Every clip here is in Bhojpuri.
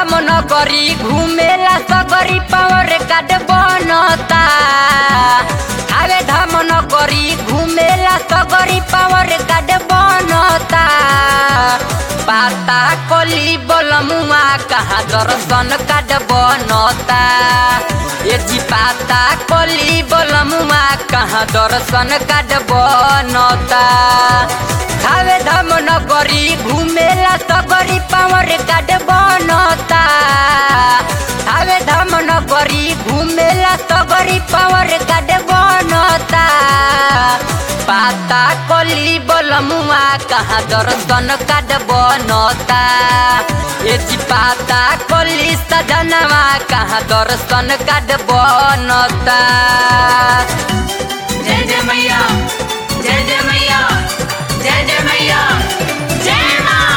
धाम नगरी घूमेला सगरी पावर कार्ड बनता। थावे धाम नगरी घूमेला सगरी पावर कार्ड बनता। पाता कोली बलमुआ कहाँ दर्शन कार्ड बनता। ये जी पाता कोली बलमुआ कहाँ दर्शन कार्ड बनता। थावे धाम नगरी घूमेला सगरी पावर कार्ड बनता। थावे धाम नगरी घूमेला सगरी पावर कार्ड बनता। पाता कोली बलमुआ कहाँ दर्शन कार्ड बनता। ये जी पाता कोली सजनवा कहाँ दर्शन कार्ड बनता। जय जय मैया, जय जय मैया, जय जय मैया, जय माँ।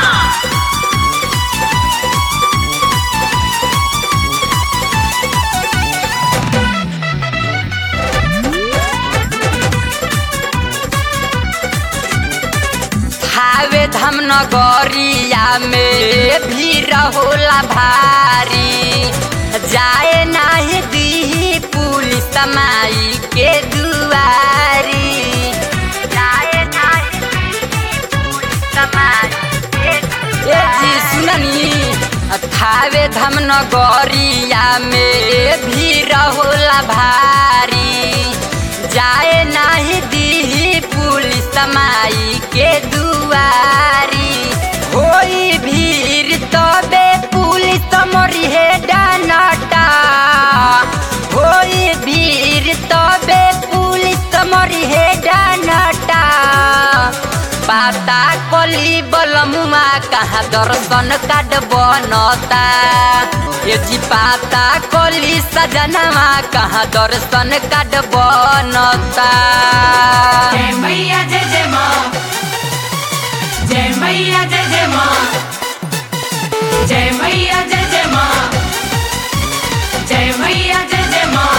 थावे धाम नगरिया में भीड़ होला भारी। जाए नाही दी पुलिस माई के दुआरी। जाए नाही दी पुलिस माई के दुआरी। सुननी थावे धाम नगरिया में भीड़ होला भारी। जाए नाही दी पुलिस माई के दुआरी। होई भीड़ तबे पुलिस मरी है डानटा। होई भीड़ तबे पुलिस मरी है डानटा। पाता कोली बलमुआ कहाँ दर्शन कार्ड बनता। ये जी पाता कोली सजनवा कहाँ दर्शन कार्ड बनता। जय मैया जय जय माँ, जय मैया जय जय माँ, जय मैया जय जय माँ, जय मैया जय जय माँ।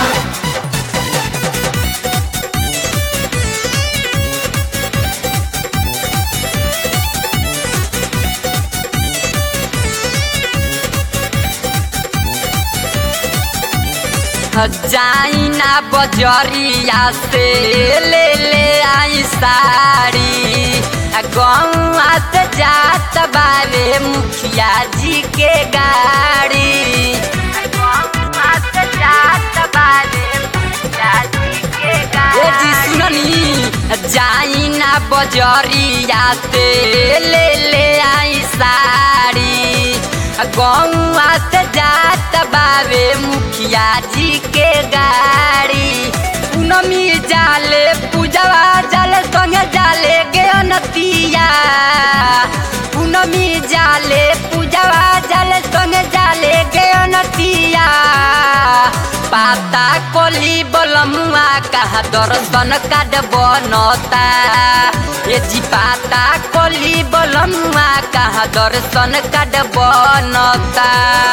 जाइना बजरिया से ले आई साड़ी। गौआ से जात बावे मुखिया जी के गाड़ी। गौआ से जात बावे मुखिया जी के गाड़ी। सुननी जाइना बजरिया से ले आई साड़ी। गौआ से जात बावे मुखिया जी के गाड़ी। पूनमी जाले पूजवा जाले संगे जाले गेनतिया। पूनमी जाले पूजवा जाले संगे जाले गेनतिया। पाता कोली बलमुआ कहाँ दर्शन कार्ड बनता। ये जी पाता कोली बलमुआ कहाँ दर्शन कार्ड बनता।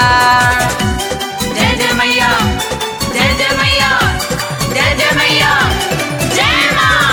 जय जय मैया, जय जय मैया, जय जय मैया, जय माँ।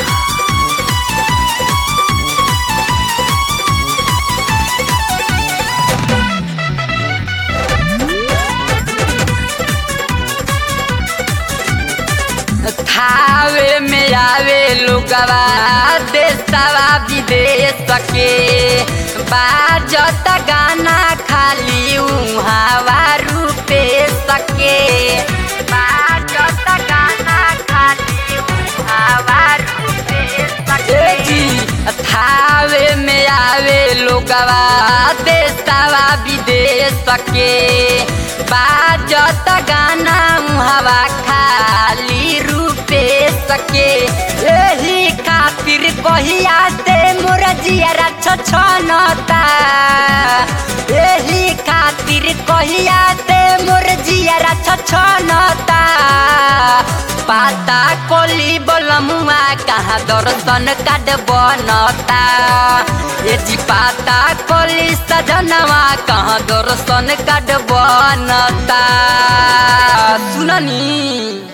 थावे में आवे लोगवा देशवा विदेश के। बाजत गाना खाली उहावा रूपे सके। बाजत गाना खाली उहावा रूपे सके। थावे में आवे लोगवा देशवा विदेश के। बाजत गाना उहावा खाली रूपे सके। एही खातिर कहिया से मोर जियरा छछनता। एही खातिर कहिया से मोर जियरा छछनता। पाता कोली बलमुआ कहाँ दर्शन कार्ड बनता। ये जी पाता कोली सजनवा कहाँ दर्शन कार्ड बनता। सुननी